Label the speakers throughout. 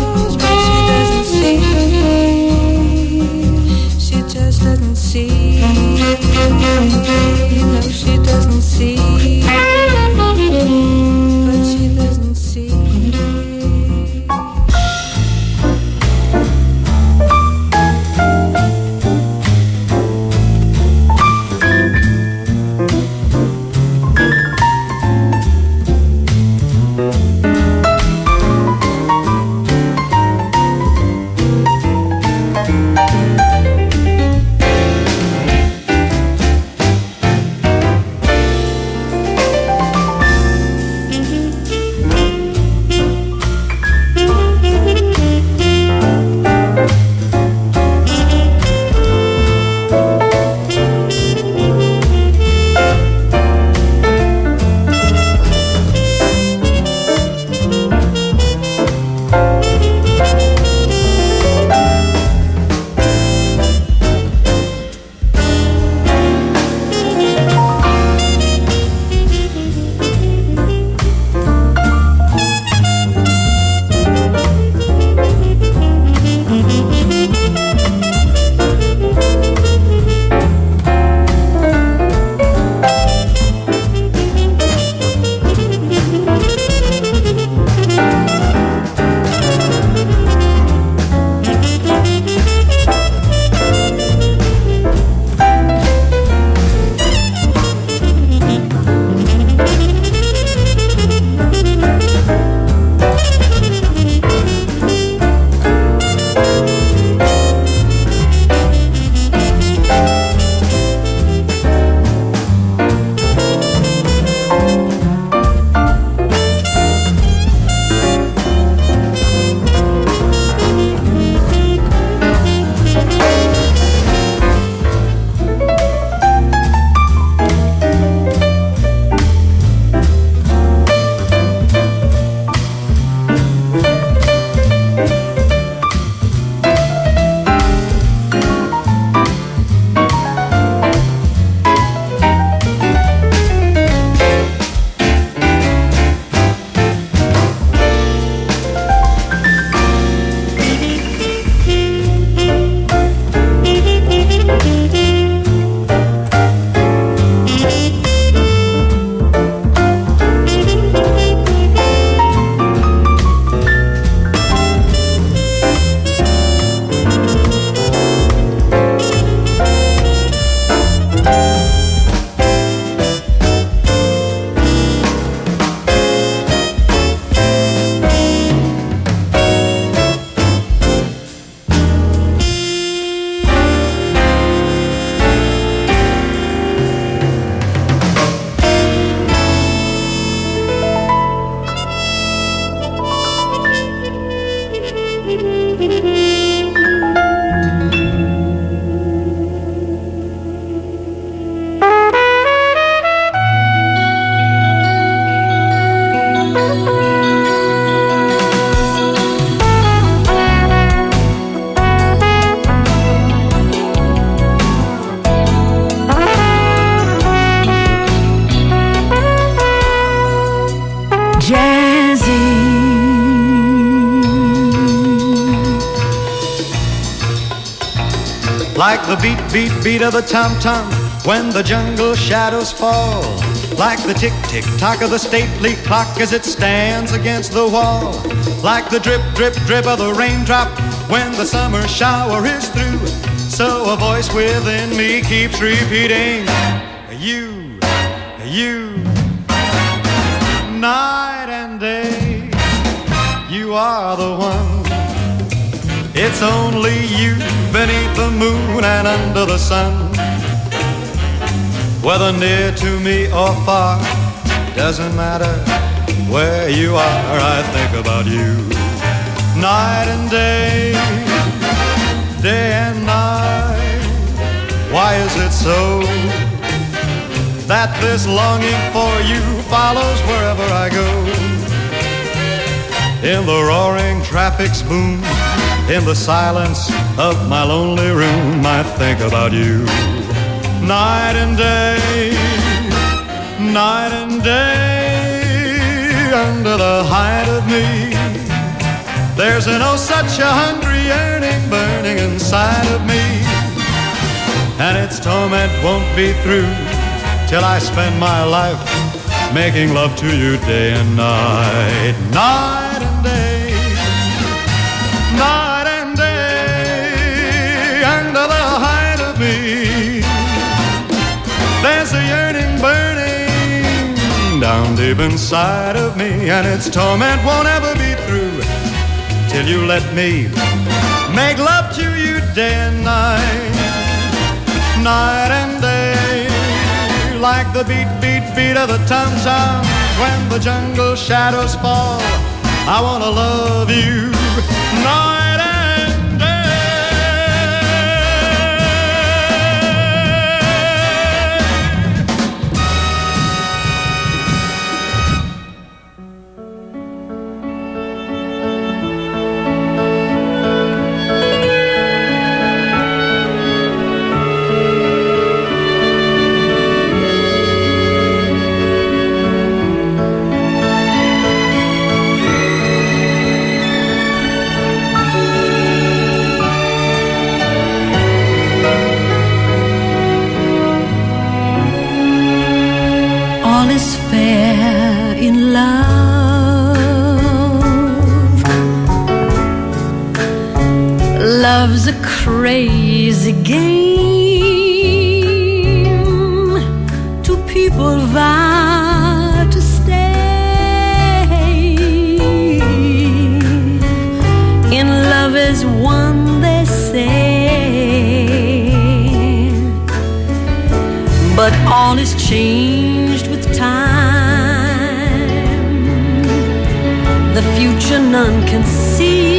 Speaker 1: knows, but she doesn't see. She just doesn't see. You know she doesn't see, but she doesn't see.
Speaker 2: Like the beat, beat, beat of the tom-tom when the jungle shadows fall. Like the tick, tick, tock of the stately clock as it stands against the wall. Like the drip, drip, drip of the raindrop when the summer shower is through. So a voice within me keeps repeating, you, you, night and day, you are the one. It's only you beneath the moon and under the sun. Whether near to me or far, doesn't matter where you are, I think about you. Night and day, day and night. Why is it so that this longing for you follows wherever I go? In the roaring traffic's boom, in the silence of my lonely room, I think about you. Night and day, night and day, under the height of me, There's an oh such a hungry yearning burning inside of me, and its torment won't be through till I spend my life making love to you day and night, night and day, night and day, under the height of me. There's a yearning burning down deep inside of me, and its torment won't ever be through till you let me make love to you day and night, night and day, like the beat, beat, beat of the tom-tom when the jungle shadows fall. I wanna love you night and day.
Speaker 1: All is fair in love. Love's a crazy game. Two people vow to stay. In love as one, they say. But all is changed with time. The future none can see.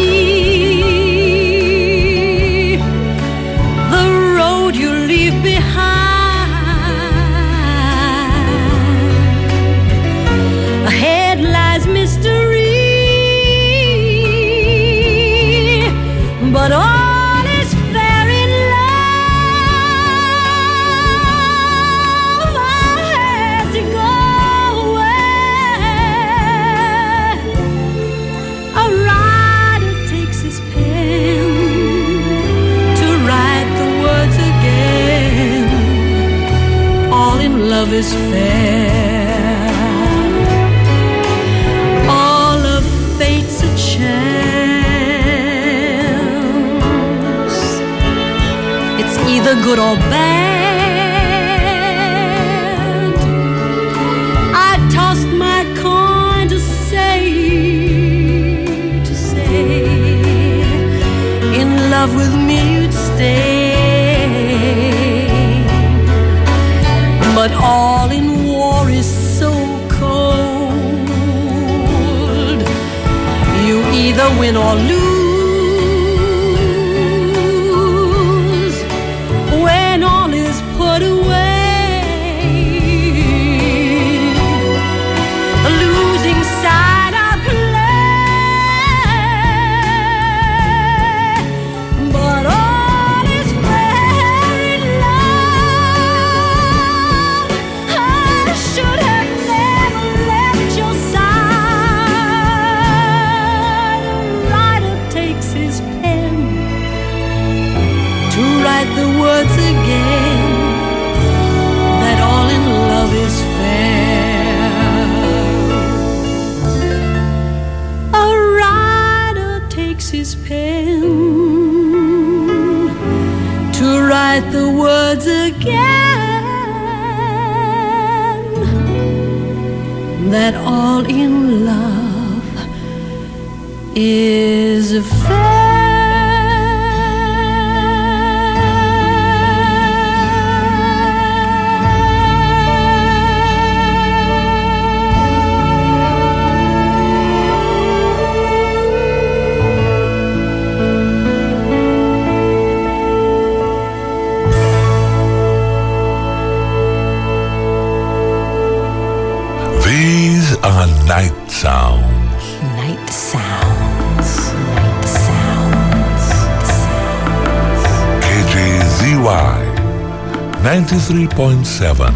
Speaker 1: The road you leave behind. Ahead lies mystery. But all is fair in love. I had to go away. A writer takes his pen to write the words again. All in love is fair. All of fate's a chance. It's either good or bad. I tossed my coin to say, in love with me you'd stay. But all in war is so cold. You either win or lose. When all is put away, the losing side I play. But all is fair in love. I should have never left your side. A writer takes his pen to write the words again, that all in love is fair. A writer takes his pen to write the words again, that all in love is fair.
Speaker 3: These are night sounds.
Speaker 1: Night sounds, night sounds, sounds.
Speaker 3: KJZY 93.7.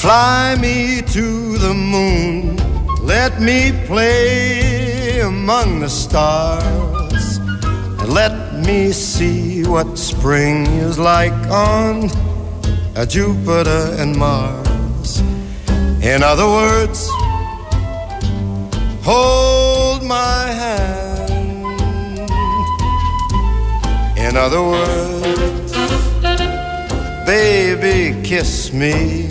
Speaker 4: Fly me to the moon, let me play among the stars, and let me see what spring is like on Jupiter and Mars. In other words, hold my hand. In other words, baby, kiss me.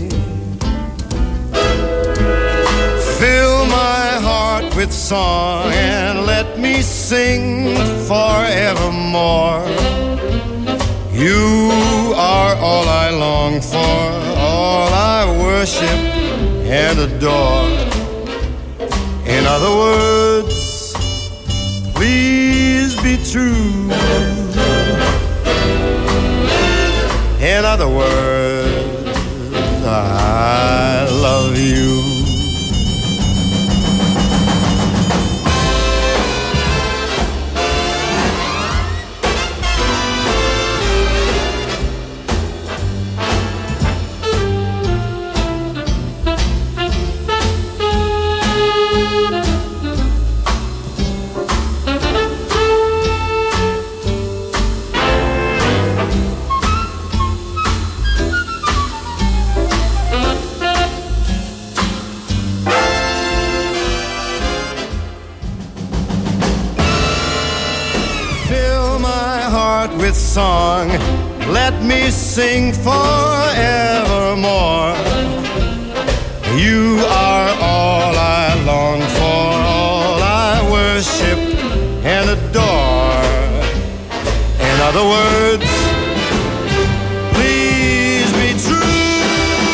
Speaker 4: Fill my heart with song and let me sing forevermore. You are all I long for, all I worship and adore. In other words, please be true. In other words, I love you. With song, let me sing forevermore. You are all I long for, all I worship and adore. In other words, please be true.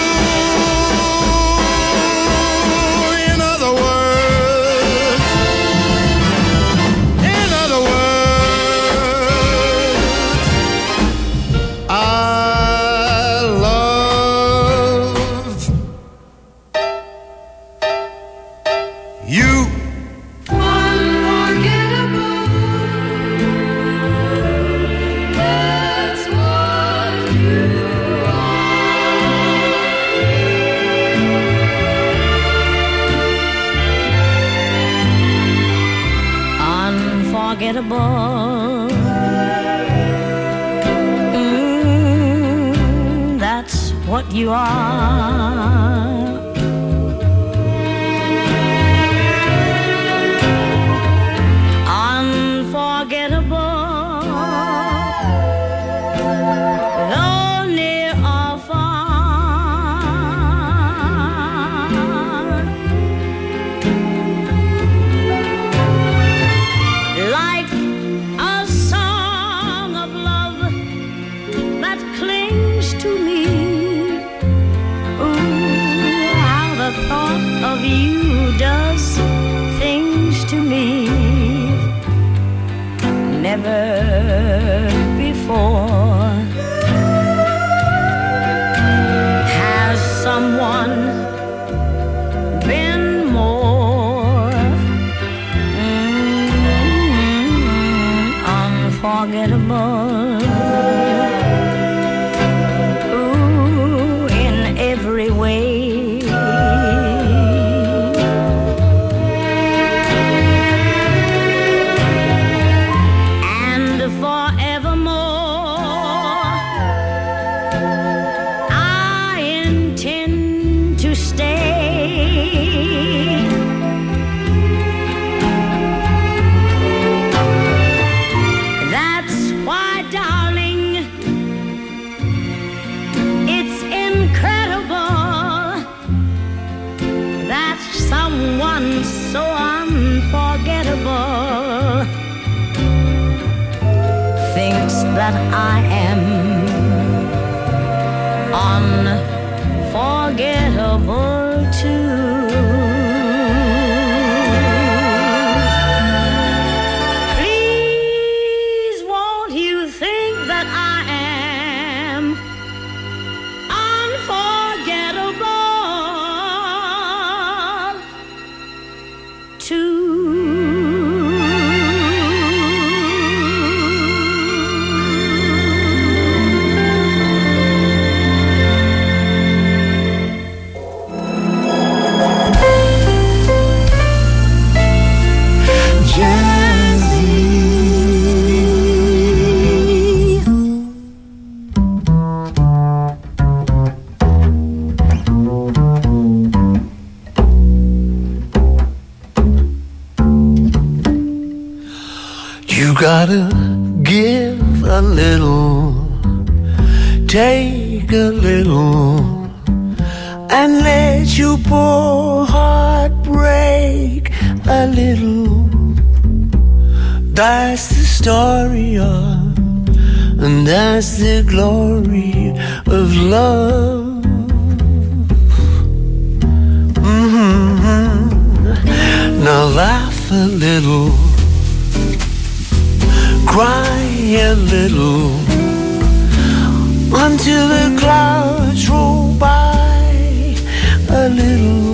Speaker 4: In other words, I love you.
Speaker 1: Unforgettable, that's what you are. Unforgettable. That's what you are. Unforgettable, though near or far, like a song of love that clings to me. The thought of you does things to me never before has someone been more unforgettable. Ooh, in every way. So unforgettable thinks that I am unforgettable too. Please won't you think that I am unforgettable too.
Speaker 5: gotta give a little, take a little, and let your poor heart break a little. That's the story of, and that's the glory of love. Now laugh a little, cry a little, until the clouds roll by a little.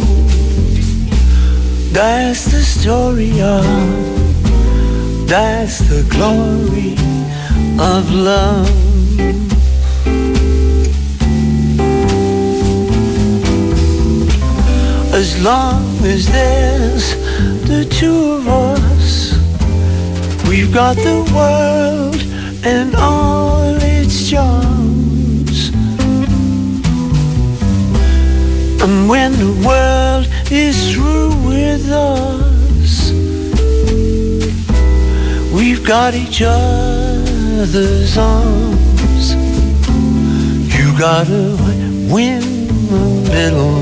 Speaker 5: That's the story of, that's the glory of love. As long as there's the two of us, we've got the world and all its charms. And when the world is through with us, we've got each other's arms. You gotta win a little,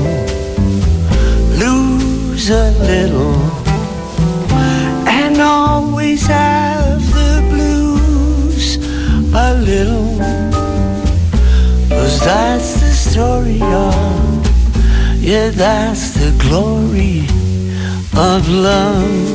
Speaker 5: lose a little, and always have the blues a little. 'Cause that's the story of, yeah, that's the glory of love.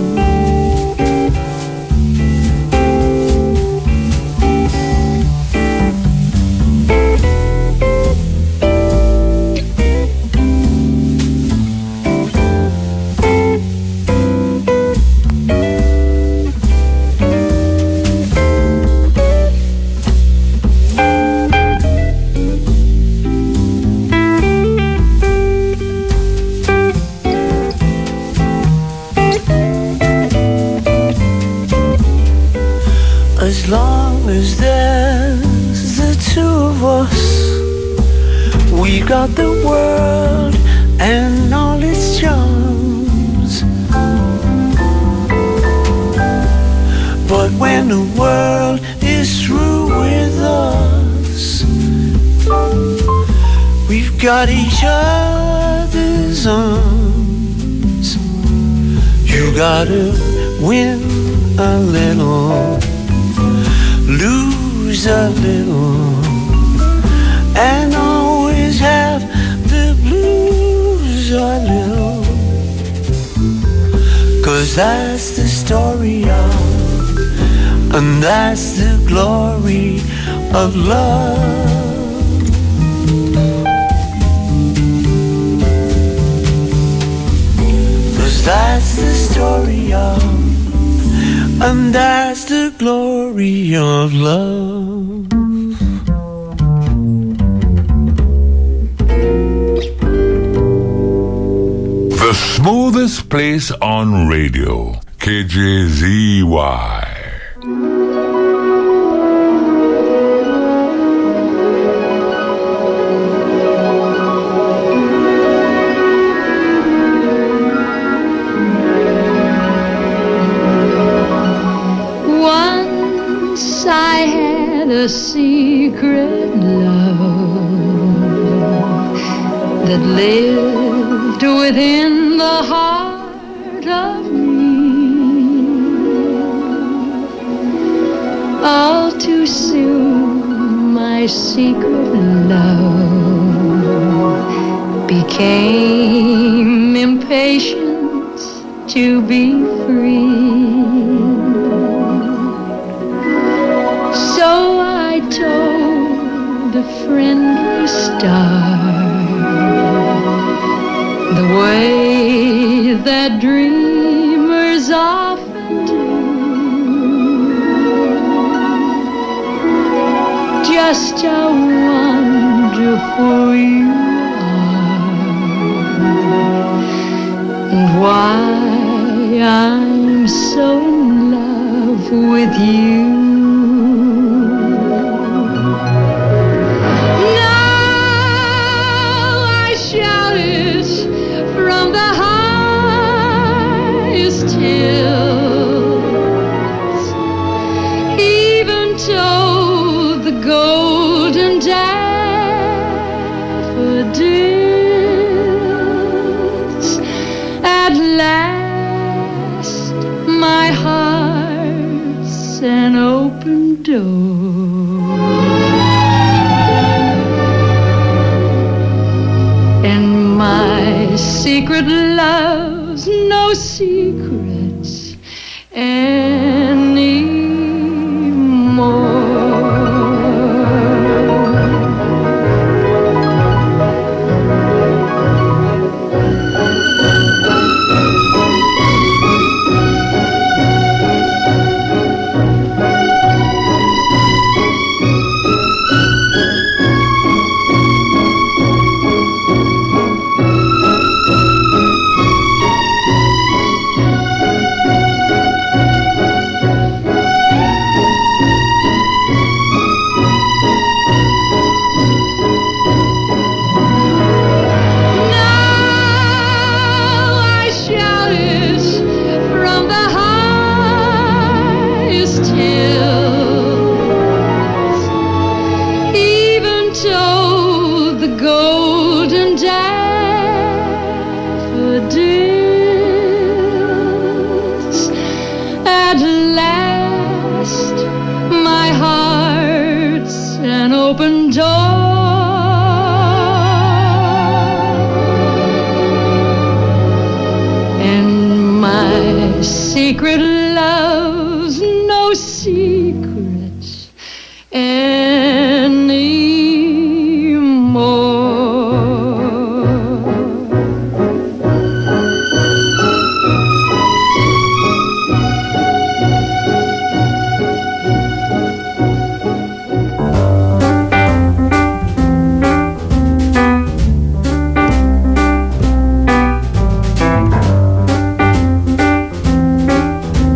Speaker 5: As long as there's the two of us, we got the world and all its charms. But when the world is through with us, we've got each other's arms. You gotta win a little, lose a little, and always have the blues a little. 'Cause that's the story of, and that's the glory of love. 'Cause that's the story of, and that's the glory of love.
Speaker 3: The smoothest place on radio, KJZY.
Speaker 1: A secret love that lived within the heart of me. All too soon my secret love became impatient to be free. So I told a friendly star the way that dreamers often do. Just how wonderful you are, and why I'm so in love with you. secret love's no secrets anymore. Secret love's no secrets anymore.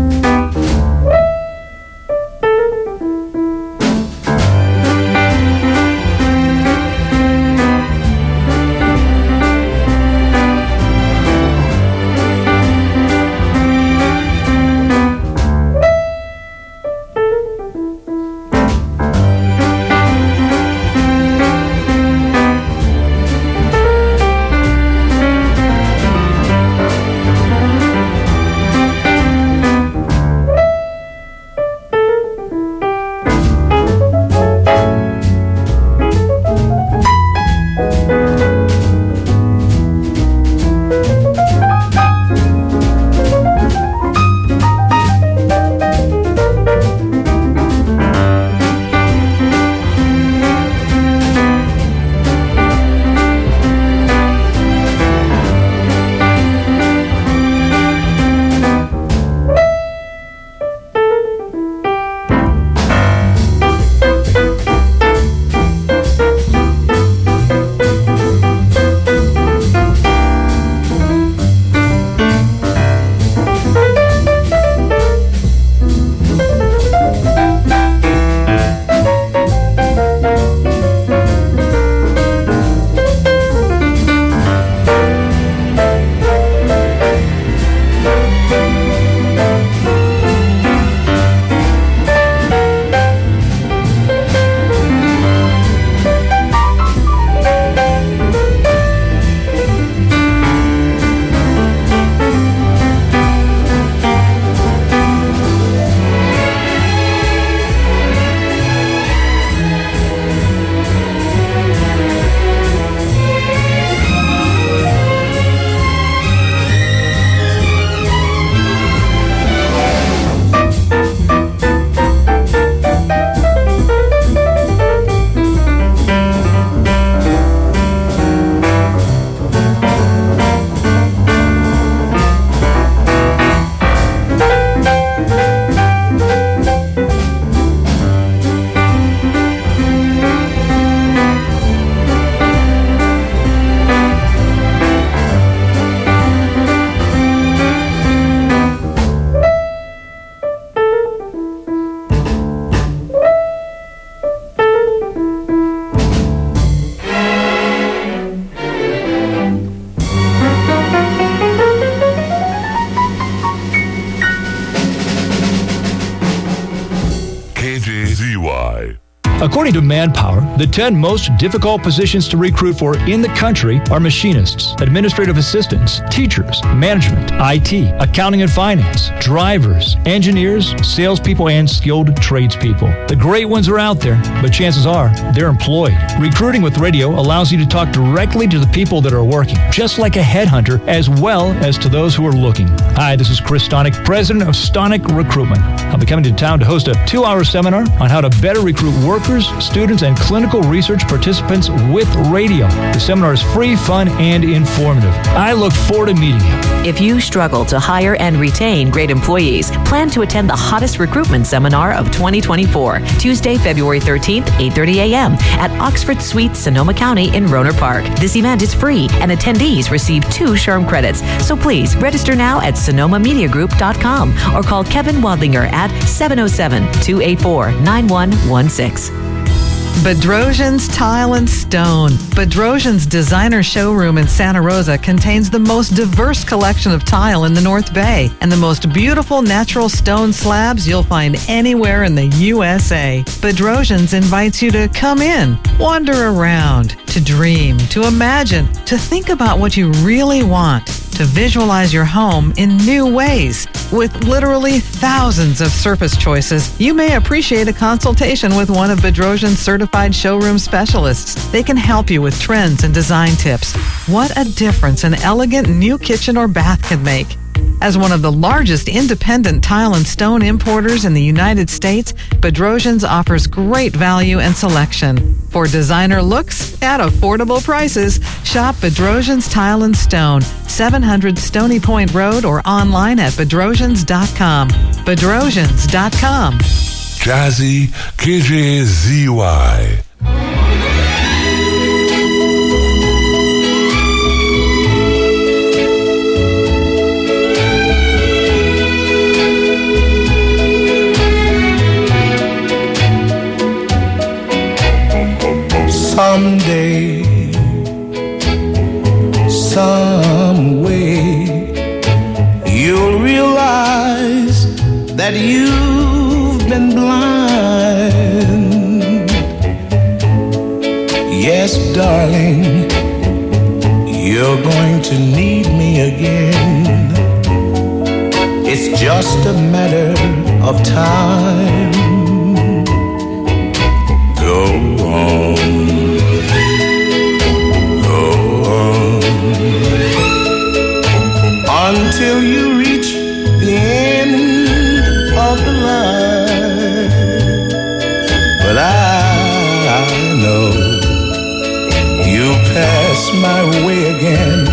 Speaker 6: According to Manpower, the 10 most difficult positions to recruit for in the country are machinists, administrative assistants, teachers, management, IT, accounting and finance, drivers, engineers, salespeople, and skilled tradespeople. The great ones are out there, but chances are they're employed. Recruiting with radio allows you to talk directly to the people that are working, just like a headhunter, as well as to those who are looking. Hi, this is Chris Stonick, president of Stonick Recruitment. I'll be coming to town to host a 2-hour seminar on how to better recruit workers, students, and clinical research participants with radio. The seminar is free, fun, and informative. I look forward to meeting you.
Speaker 7: If you struggle to hire and retain great employees, plan to attend the hottest recruitment seminar of 2024, Tuesday, February 13th, 8:30 a.m. at Oxford Suite, Sonoma County in Rohnert Park. This event is free, and attendees receive 2 SHRM credits. So please register now at sonomamediagroup.com or call Kevin Wadlinger at 707-284-9116.
Speaker 8: Bedrosian's Tile and Stone. Bedrosian's designer showroom in Santa Rosa contains the most diverse collection of tile in the North Bay and the most beautiful natural stone slabs you'll find anywhere in the USA. Bedrosian's invites you to come in, wander around, to dream, to imagine, to think about what you really want, to visualize your home in new ways. With literally thousands of surface choices, you may appreciate a consultation with one of Bedrosian's certified showroom specialists. They can help you with trends and design tips. What a difference an elegant new kitchen or bath can make. As one of the largest independent tile and stone importers in the United States, Bedrosian's offers great value and selection. For designer looks at affordable prices, shop Bedrosian's Tile and Stone, 700 Stony Point Road, or online at bedrosians.com. Bedrosians.com.
Speaker 3: Jazzy KJZY.
Speaker 9: Someday, some way, you'll realize that you've been blind. Yes, darling, you're going to need me again. It's just a matter of time. Go on. Until you reach the end of the line. But I know you pass my way again.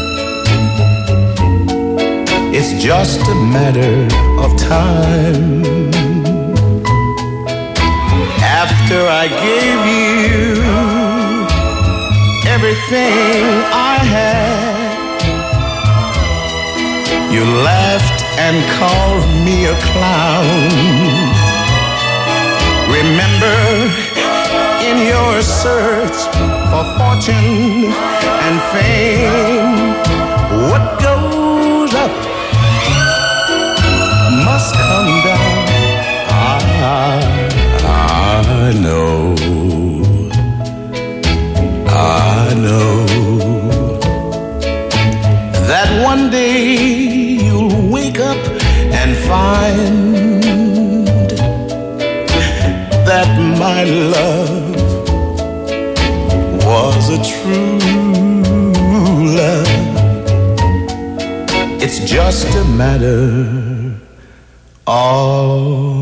Speaker 9: It's just a matter of time. After I gave you everything I had, you laughed and called me a clown. Remember, in your search for fortune and fame, what goes up must come down. I know, that one day you'll wake up and find that my love was a true love. It's just a matter of